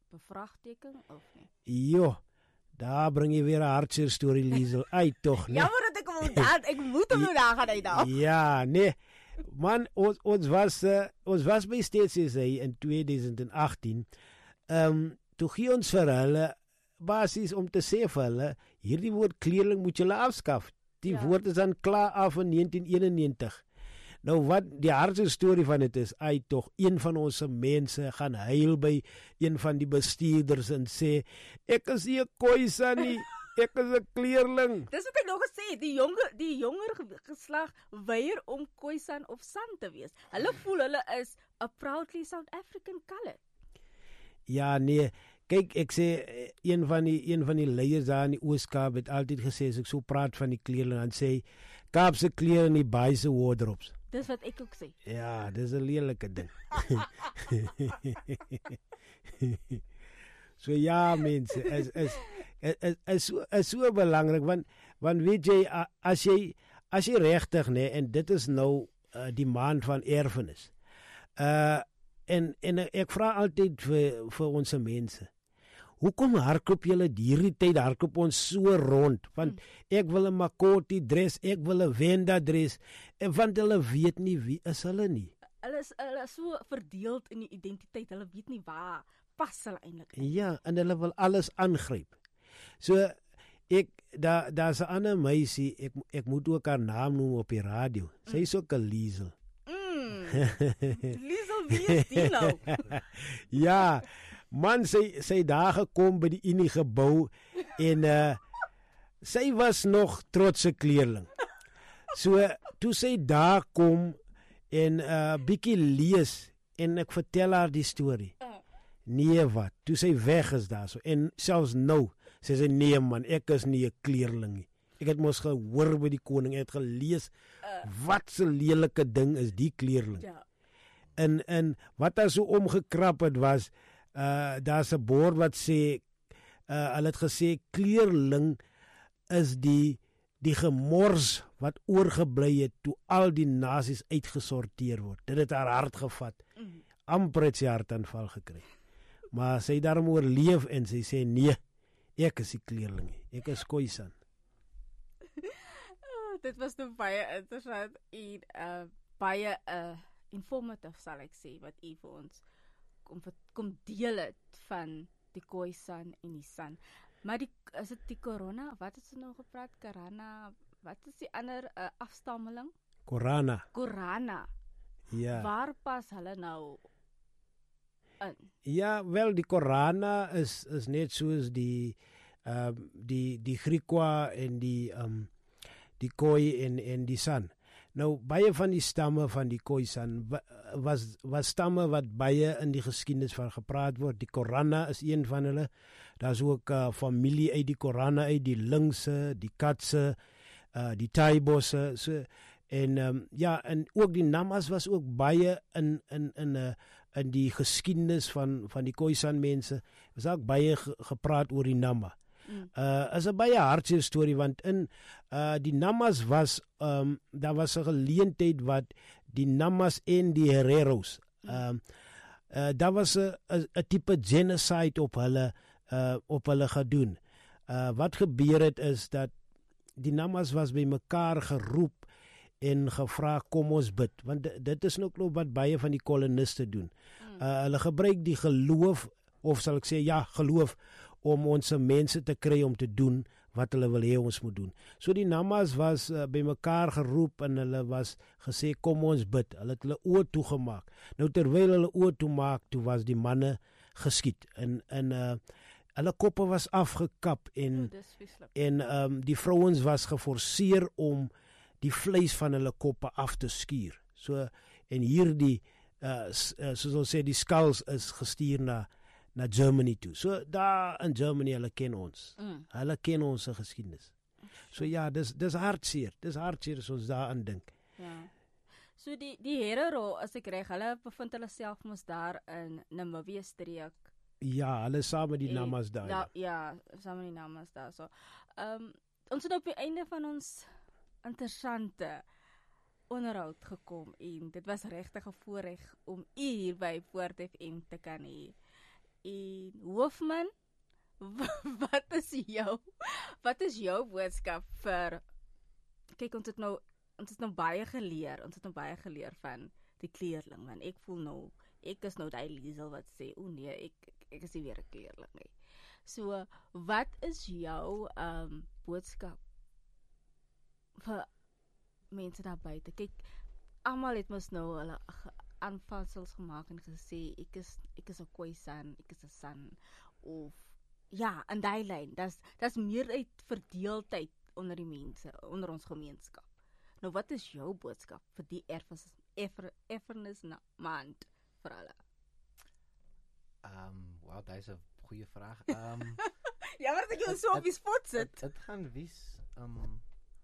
B: bevraagteken of nie?
C: Jo, daar bring jy weer 'n hartseer storie Liesel uit tog, nee.
B: Jammer dat ek hom daar, ek moet hom nou daar gaan uithaal.
C: Ja, nee. Man, ons ons was uh, ons was by State C S A in twintig agttien. Ehm um, toe gee ons vir hulle basies om te sê vir hulle, hierdie woord kleerling moet julle afskaf. Die ja. woord is dan klaar af in negentien eenennegentig. Nou wat die hartse storie van dit is, ai tog, een van ons mense gaan huil by een van die bestuurders en sê, ek is nie 'n Khoisan nie, ek is 'n kleerling.
B: Dis wat ek nog gesê, die jonger die jonger geslag weier om Khoisan of San te wees. Hulle voel hulle is a proudly South African colored.
C: Ja, nee, kyk, ek sê een van die een van die leiers daar in die Oos-Kaap het altyd gesê as ek so praat van die kleerling, dan sê Kaapse klere en die baie se wardrobes.
B: Dis wat ek ook sê.
C: Ja, dis 'n lelike ding. So ja, mense, is is is is, is so belangrik want want weet jy as jy as jy regtig nê en dit is nou uh, die maand van erfenis. Uh en en ek vra altyd vir vir ons mense. Hoekom hardloop julle hierdie tyd hardloop ons so rond? Want ek wil 'n Makoti dress, ek wil 'n Venda dress, en want hulle weet nie wie is hulle nie.
B: Hulle is hulle is so verdeeld in die identiteit. Hulle weet nie waar pas hulle eintlik.
C: Ja, en hulle wil alles aangryp. So ek daar daar's 'n ander meisie, ek ek moet ook haar naam noem op die radio. Sy is ook 'n Liesel.
B: Mm. Liesel, wie is die nou?
C: Ja. Man, sy sy daar gekom by die Unie gebou en uh, sy was nog trotse kleerling. So toe sy daar kom en 'n uh, bietjie lees en ek vertel haar die storie. Nee wat, toe sy weg is daar so en selfs nou sê sy nee man, ek is nie 'n kleerling nie. Ek het mos gehoor by die koning, ek het gelees wat 'n lelike ding is die kleerling.
B: Ja.
C: En en wat daar so omgekrap het was Uh, daar's 'n bord wat sê uh, hulle het gesê kleerling is die die gemors wat oorgebly het toe al die nasies uitgesorteer word. Dit het haar hart gevat. Mm. Amper het sy hartaanval gekry. Maar sy het daarom oorleef en sy sê nee, ek is die kleerling, ek is Khoisan.
B: Oh, dit was nou baie interessant en uh, baie uh, informatief sal ek sê wat u vir ons kom kom deel het van die Khoisan en die San. Maar die is dit die corona? Wat het sy nou gepraat? Korana? Wat is die ander uh, afstammeling?
C: Korana.
B: Korana.
C: Ja.
B: Waar pas hulle nou in?
C: Ja, wel die Korana is is net soos die ehm um, die die Griekwa en die ehm um, die Khoi en en die San. Nou baie van die stamme van die Khoisan was was stamme wat baie in die geskiedenis van gepraat word. Die Korana is een van hulle. Daar's ook 'n uh, familie uit die Korana uit, die Linkse, die Katse, uh, die Taibosse, so en um, ja, en ook die Namas was ook baie in in in 'n uh, in die geskiedenis van van die Khoisan mense. Was ook baie ge, gepraat oor die Nama. Mm. Uh is 'n baie hartseer storie want in uh die Namas was um daar was 'n geleentheid wat die Namas en die Hereros um uh daar was 'n 'n tipe genocide op hulle uh op hulle gedoen. Uh wat gebeur het is dat die Namas was by mekaar geroep en gevra kom ons bid want dit is nog nog wat baie van die koloniste doen. Mm. Uh hulle gebruik die geloof of sal ek sê ja, geloof om ons mense te kry om te doen wat hulle wil hê ons moet doen. So die Namas was uh, by mekaar geroep en hulle was gesê kom ons bid. Hulle het hulle oë toegemaak. Nou terwyl hulle oë toemaak, toe was die manne geskiet en en uh, hulle koppe was afgekap en
B: oh,
C: en um, die vrouens was geforseer om die vleis van hulle koppe af te skuur. So en hierdie uh, uh, soos ons sê die skulls is gestuur na na Germany toe. So daar in Germany hulle ken ons. Mm. Hulle ken ons se geskiedenis. So ja, dis dis hartseer. Dis hartseer as ons daaraan dink.
B: Ja. So die die Herero, as ek reg, hulle bevind hulle self mos daar in Namibië streek.
C: Ja, hulle saam met die
B: en,
C: Namas daar.
B: Ja, ja, saam met die Namas daar so. Ehm um, ons het op die einde van ons interessante onderhoud gekom en dit was regtig 'n voorreg om u hier by Poort F M te kan hê. En Hoofman, wat is jou wat is jou boodskap vir kyk ons het nou ons het nou baie geleer, ons het nou baie geleer van die kleerling, want ek voel nou ek is nou daai Liesel wat sê, o nee, ek ek is nie weer 'n kleerling nie. So, wat is jou um boodskap vir mense daar buite? Kyk, almal het mos nou hulle aanvalsels gemaak en gesê ek is ek is 'n Khoisan, ek is 'n San of ja, in daai lyn. Dis dis meer uit verdeeldheid onder die mense, onder ons gemeenskap. Nou wat is jou boodskap vir die erfenis erf, erfenis maand vir hulle?
D: Ehm, um, wow, dit is 'n goeie vraag. Ehm um,
B: ja, maar dat jy so op die spot sit.
D: Dit gaan wies. Ehm um,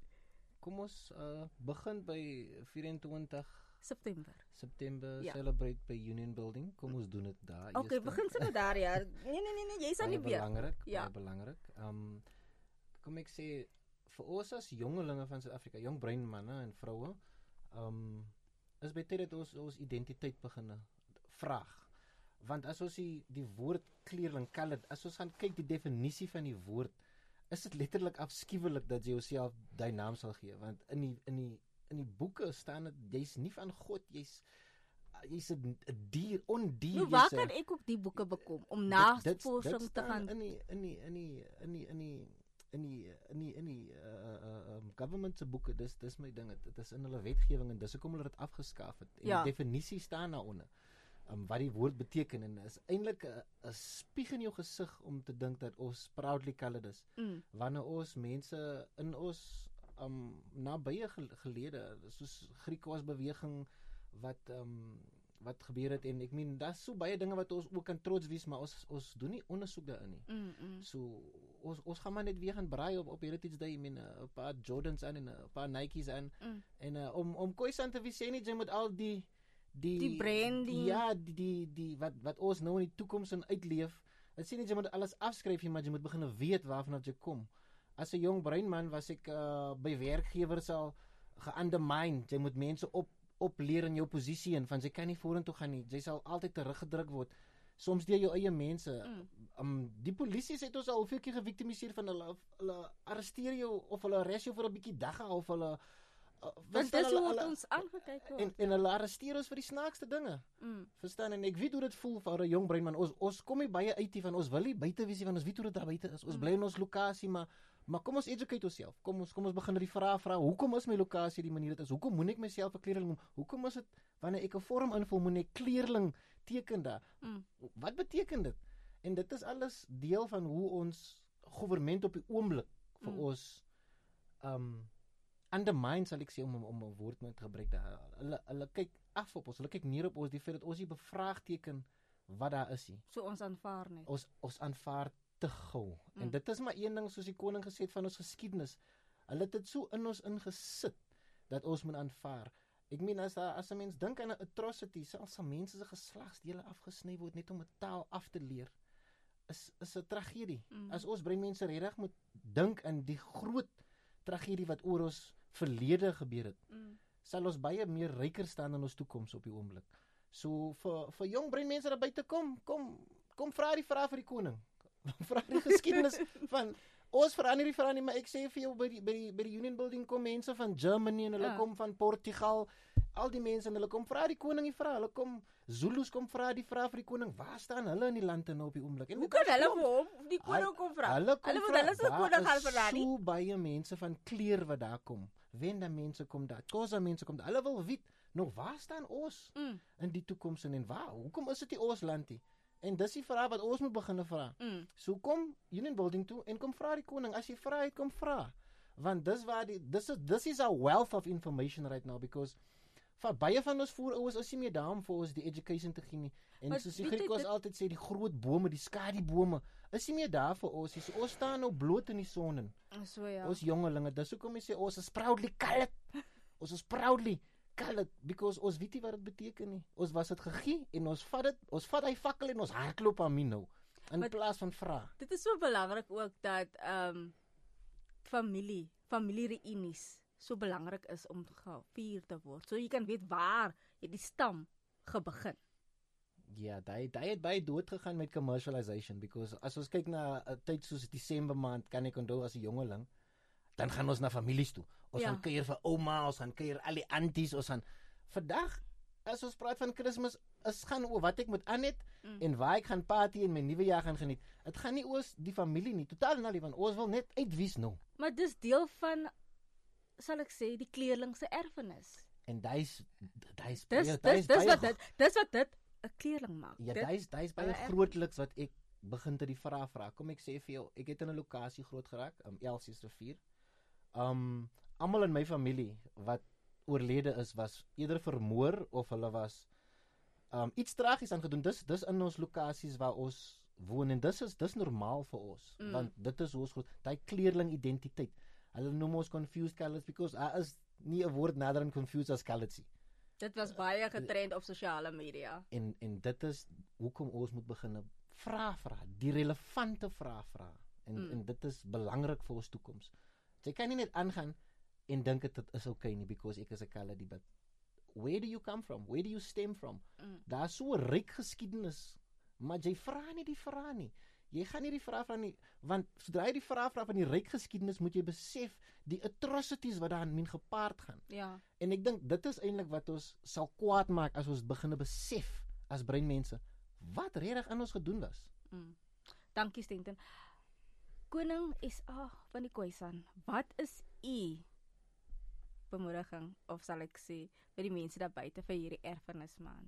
D: kom ons uh, begin by vyf-en-twintig
B: September.
D: September
B: ja.
D: Celebrate by Union Building. Kom ons doen dit daar.
B: Oké, okay, begin se met daar ja. Nee nee nee nee, jy sal nie weer.
D: Belangrik,
B: ja.
D: baie belangrik. Ehm um, kom ek sê vir ons as jongelinge van Suid-Afrika, jong bruin manne en vroue, ehm um, is baie dat ons ons identiteit begin vraag. Want as ons die, die woord kleerling colored, as ons gaan kyk die definisie van die woord, is dit letterlik afskuwelik dat jy jouself daai naam sal gee, want in die in die in die boeke staan dit jy's nie van God, jy's jy's 'n dier, ondier.
B: Nou waar kan ek ook die boeke bekom om navorsing te gaan
D: in die in die in die in die in die in die in die in die uh, uh, um, government se boeke, dis dis my ding, dit is in hulle wetgewing en dis hoekom hulle dit afgeskaaf het. En ja. Die definisie staan daaronder. Um, wat die woord beteken en is eintlik 'n 'n spieg in jou gesig om te dink dat ons proudly colored is. Mm. Wanneer ons mense in ons um nabye gelede, soos Griekse beweging wat um wat gebeur het en ek meen daar's so baie dinge wat ons ook kan trots wees, maar ons ons doen nie ondersoek daarin nie. Mm, mm. So ons ons gaan maar net weer gaan braai op op Heritage Day, ek meen 'n paar Jordans aan en 'n paar Nikes aan mm. en uh, om om Khoisan te wees, sê nie jy moet al die die
B: die branding,
D: ja, die die die wat wat ons nou in die toekoms in uitleef. Dit sê nie jy moet alles afskryf nie, maar jy moet begin weet waarvan jy kom. As 'n jong bruin man was ek uh, by werkgewers al ge-undermine. Jy moet mense op opleer in jou posisie en van jy kan nie vorentoe gaan nie. Jy sal altyd teruggedruk word. Soms deur jou eie mense. Mm. Um, die polisie het ons al hoeveel keer geviktimiseer van hulle hulle arresteer jou of hulle arrest jou vir 'n bietjie dagga of hulle Uh,
B: Want dis hoe hulle, ons aangekyk word.
D: En en hulle arresteer ons vir die snaakste dinge. Mm. Verstaan? En ek weet hoe dit voel vir 'n jong brein man. Ons ons kom nie baie uit hier van ons wil nie buite wees nie, want ons weet hoe dit daar buite is. Ons mm. bly in ons lokasie, maar maar kom ons educate onsself. Kom ons kom ons begin die vrae vra. Hoekom is my lokasie die manier dit is? Hoekom moet ek myself 'n kleerling noem? Hoekom is dit wanneer ek 'n vorm invul moet ek kleerling teken daar? Mm. Wat beteken dit? En dit is alles deel van hoe ons regering op die oomblik vir mm. ons um undermine, sal ek sê om om 'n woord moet gebruik daar. Hulle hulle kyk af op ons, hulle kyk neer op ons, die feit dat ons nie bevraagteken wat daar is nie.
B: So ons aanvaar net.
D: Ons ons aanvaar te gou. Mm. En dit is maar een ding soos die koning gesê het van ons geskiedenis. Hulle het dit so in ons ingesit dat ons moet aanvaar. Ek meen as daar as 'n mens dink aan 'n atrocity, selfs al mense se geslagsdele afgesny word net om 'n taal af te leer, is is 'n tragedie. Mm. As ons brein mense regtig moet dink aan die groot tragedie wat oor ons verlede gebeur het, mm. sal ons baie meer ryker staan in ons toekoms op die oomblik. So vir vir jong brein mense daar buite kom, kom kom vra die vrae vir die koning. Vra die geskiedenis van ons vra nie die vrae nie, maar ek sê vir jou by die by die by die Union Building kom mense van Germany en hulle ja. kom van Portugal, al die mense en hulle kom vra die koning die vrae. Hulle kom Zulus kom vra die vrae vir die koning. Waar staan hulle in die land nou op die oomblik? En
B: hoe kan hulle vir hom die koning kom vra?
D: Hulle
B: kom hulle hulle se koning gaan vra nie.
D: So baie mense van kleur wat daar kom. Wende mense kom daar. Khoisa mense kom daar. Hulle wil weet nog waar staan ons mm. in die toekoms en en waar? Hoekom is dit nie ons land nie? En dis die vraag wat ons moet begin vra. Mm. So kom Union Building toe en kom vra die koning. As jy vra het, kom vra. Want dis waar die dis is this is a wealth of information right now because vir baie van ons voorouers is nie meer daar om vir ons die education te gee nie. En maar soos die Griekse altyd sê, die groot bome, die skadubome, is nie meer daar vir ons nie. So ons staan nou bloot in die son en
B: so ja.
D: Ons jongelinge, dis hoekom jy sê ons is proudly colored. Ons is proudly colored because ons weet nie wat dit beteken nie. Ons was dit gegee en ons vat dit, ons vat hy fakkel en ons hardloop aan my nou in but, plaas van vra.
B: Dit is so belangrik ook dat ehm um, familie, familiereunies so belangrik is om gevier te word. So jy kan weet waar jy die stam gebegin.
D: Ja, daai daai het baie dood gegaan met commercialization because as ons kyk na 'n tyd soos Desember maand, kan ek onthou as 'n jongeling, dan gaan ons na families toe. Ons
B: Ja.
D: gaan kuier vir ouma, ons gaan kuier al die aunties, ons gaan vandag as ons praat van Kersfees, is gaan oor wat ek met Anet mm. en waar ek gaan party en my nuwe jaar gaan geniet. Dit gaan nie oor die familie nie, totaal en al nie, want ons wil net uitwys nou.
B: Maar dis deel van, sal ek sê, die kleerling se erfenis.
D: En daai's daai's
B: Dis
D: baie-
B: dis
D: daai's
B: dis
D: baie
B: wat dit dis wat dit 'n kleerling maak.
D: Ja,
B: Dit-
D: daai's daai's baie
B: hulle erf-
D: grootliks wat ek begin te die vraag vra. Kom ek sê vir jou, ek het in 'n lokasie groot geraak, um Elsie's rivier. Um almal in my familie wat oorlede is was eerder vermoor of hulle was um iets tragies aangedoen. Dis dis in ons lokasies waar ons woon en dis is dis normaal vir ons, mm. want dit is hoe ons groot, daai kleerling identiteit. Hulle noem ons confused colors because daar is nie 'n woord nader aan confused as colored nie.
B: Dit was baie getrend op sosiale media.
D: En en dit is hoekom ons moet begin vra vra, die relevante vrae vra. En mm. en dit is belangrik vir ons toekoms. Jy kan nie net aangaan en dink dit is okay nie because ek is 'n colored, but where do you come from? Where do you stem from? Mm. Daar's so 'n ryk geskiedenis, maar jy vra nie die vrae nie. Jy gaan nie die vrae vra nie, want sodra jy die vrae vra van die ryk geskiedenis, moet jy besef die atrocities wat daarin min gepaard gaan.
B: Ja.
D: En ek dink dit is eintlik wat ons sal kwaad maak as ons begine besef as breinmense wat regtig aan ons gedoen was.
B: Mm. Dankie Stenton. Koning S A van die Khoisan, wat is u bemoediging of sal ek sê vir die mense daar buite vir hierdie erfenismaand?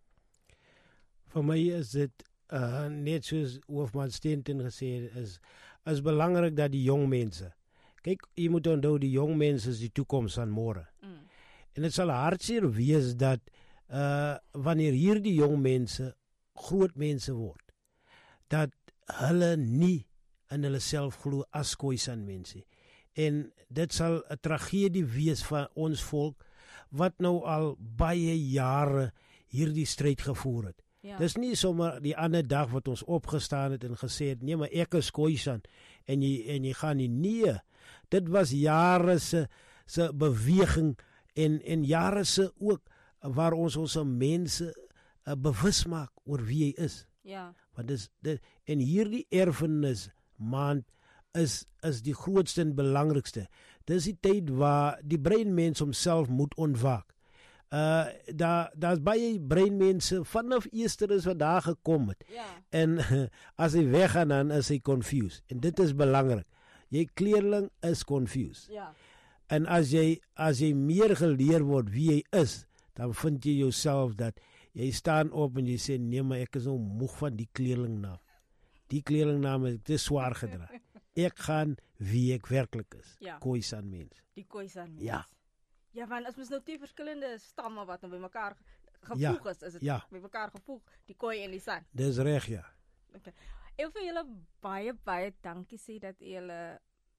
C: Vir my is dit uh, net soos Hoofman Stenton gesê het, is is belangrik dat die jong mense, kyk, jy moet onthou die jong mense is die toekoms van môre. Mm. En dit sal hartseer wees dat uh, wanneer hierdie jong mense groot mense word, dat hulle nie in hulle self glo as Khoisan mense. En dit sal 'n tragedie wees van ons volk wat nou al baie jare hierdie stryd gevoer het. Ja. Dis nie sommer die ander dag wat ons opgestaan het en gesê het nee, maar ek is Khoisan en jy en jy gaan nie nee. Dit was jare se se beweging en en jare se ook waar ons ons mense uh, bewus maak oor wie hy is.
B: Ja.
C: Want dis dit en hierdie erfenis maand is is die grootste en belangrikste. Dis die tyd waar die breinmens homself moet ontwaak. Uh daar daar's baie breinmense vanaf Easter is wat daar gekom het.
B: Ja.
C: En uh, as hy weggaan dan is hy confused. En dit is belangrik. Jy kleerling is confused.
B: Ja.
C: En as jy as jy meer geleer word wie jy is, dan vind jy jouself dat jy staan op en jy sê nee, maar ek is nou moeg van die kleerlingnaam. Die kleerlingnaam is te swaar gedra. Ek gaan wie ek werklik is.
B: Ja.
C: Khoisan mens.
B: Die Khoisan mens.
C: Ja.
B: Ja, want as mens nou twee verskillende stamme wat nou by mekaar gevoeg
C: Ja,
B: is, is dit
C: ja.
B: by mekaar gevoeg, die Khoi en die San.
C: Dis reg ja.
B: Okay. Ek wil julle baie baie dankie sê dat julle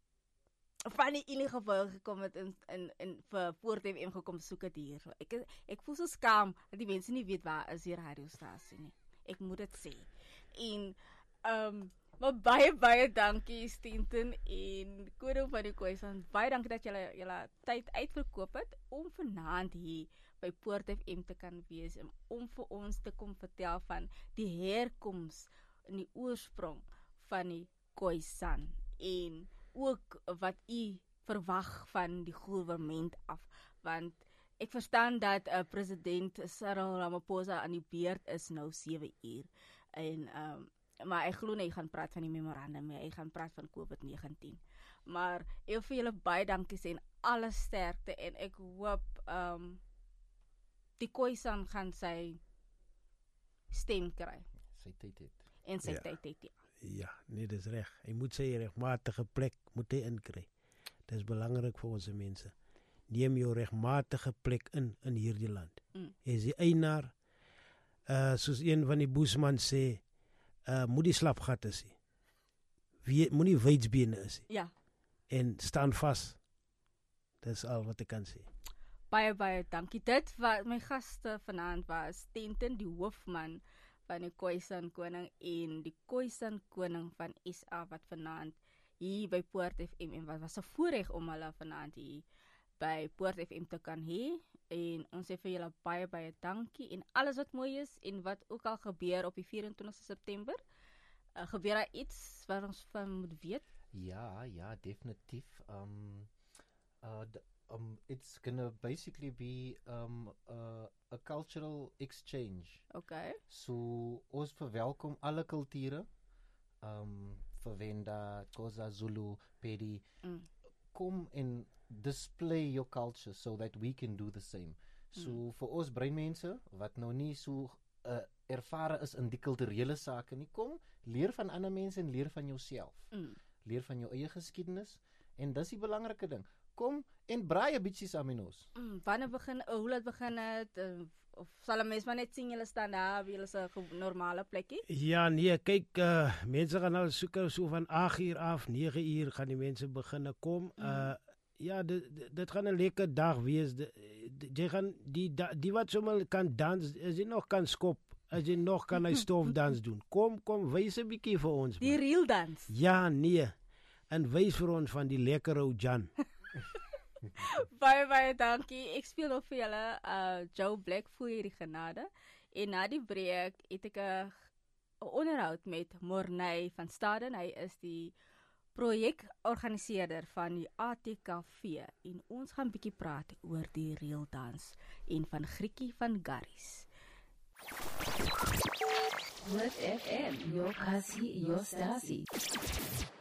B: van die enige geval gekom het in in in vir Poort F M gekom soek het hier. Ek ek voel so skaam dat die mense nie weet waar is hier radiostasie nie. Ek moet dit sê. En ehm um, maar baie baie dankie Stenton en Koning van die Khoisan. Baie dankie dat julle julle tyd uitverkoop het om vanaand hier by Poort F M te kan wees en om vir ons te kom vertel van die herkoms en die oorsprong van die Khoisan en ook wat u verwag van die regering af, want ek verstaan dat uh, president Cyril Ramaphosa aan die beurt is nou sewe uur en um, maar ek glo nie hy gaan praat van die memorandum nie, hy gaan praat van COVID negentien. Maar ek wil vir julle baie dankie sê en alle sterkte en ek hoop um, die Khoisan gaan sy stem kry.
D: Sy tyd het.
B: En sy
C: Ja.
B: tyd het, ja.
C: Ja, nee, dis reg. Hy moet sy regmatige plek moet hy inkry. Dis belangrik vir ons mense. Neem jou regmatige plek in in hierdie land.
B: Mm.
C: Jy is die eienaar. Uh soos een van die boesman sê, uh moet die slapgatte sien. Wie moenie wydsbene is nie.
B: Ja.
C: En staan vas. Dis al wat ek kan sê.
B: Baie baie dankie. Dit wat my gaste vanaand was Stenton die hoofman van die Khoisan koning en die Khoisan koning van S A wat vanaand hier by Poort F M en wat was 'n voorreg om hulle vanaand hier by Poort F M te kan hê En ons sê vir julle baie baie dankie en alles wat mooi is en wat ook al gebeur op die vyf en twintigste September. Uh, gebeur daar iets wat ons van moet weet?
D: Ja, ja, definitief. Um, uh, d- um, it's gonna basically be um, uh, a cultural exchange.
B: Okay.
D: So ons verwelkom alle kulture. Um, Verwenda, Xhosa, Zulu, Pedi.
B: Mm.
D: Kom en display your culture so that we can do the same. So mm. vir ons breinmense wat nou nie so uh, ervare is in die kulturele sake nie, kom leer van ander mense en leer van jouself.
B: Mm.
D: Leer van jou eie geskiedenis en dis die belangrike ding. Kom en braai 'n bietjie saam met ons.
B: Mm, wanneer begin, uh, hoe laat begin het? Uh, of sal 'n mens maar net sien julle staan daar by julle se normale plekkie?
C: Ja, nee, kyk, uh, mense gaan al soek so van agt uur af, nege uur gaan die mense begin kom. Uh, ja, dit, dit gaan 'n lekker dag wees. Jy gaan die die wat sommer kan dans, as jy nog kan skop, as jy nog kan hy stofdans doen. Kom, kom, wys 'n bietjie vir ons.
B: Die real dans.
C: Ja, nee. En wys vir ons van die lekker ou Jan.
B: Baie baie dankie. Ek speel nog vir julle uh Joe Black voel hierdie genade. En na die breek het ek 'n onderhoud met Morney van Staden. Hy is die projekorganiseerder van die A T K V en ons gaan bietjie praat oor die real dans en van Grietjie van Garries.
A: Groot F M, your Kasi, your Stasi.